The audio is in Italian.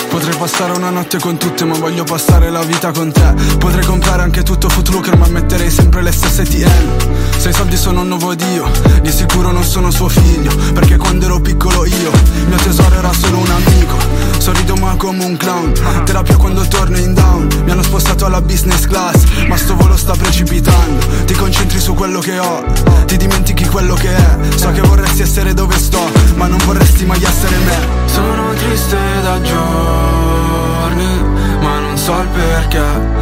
Potrei passare una notte con tutte, ma voglio passare la vita con te. Potrei comprare anche tutto Footlocker, ma metterei sempre le stesse TN. Se i soldi sono un nuovo dio, di sicuro non sono suo figlio, perché quando ero piccolo io, mio tesoro era solo un amico. Sorrido ma come un clown, terapia quando torno in down. Mi hanno spostato alla business class, ma sto volo sta precipitando. Ti concentri su quello che ho, ti dimentichi quello che è. So che vorresti essere dove sto, ma non vorresti mai essere me. Sono triste da giorni, ma non so il perché.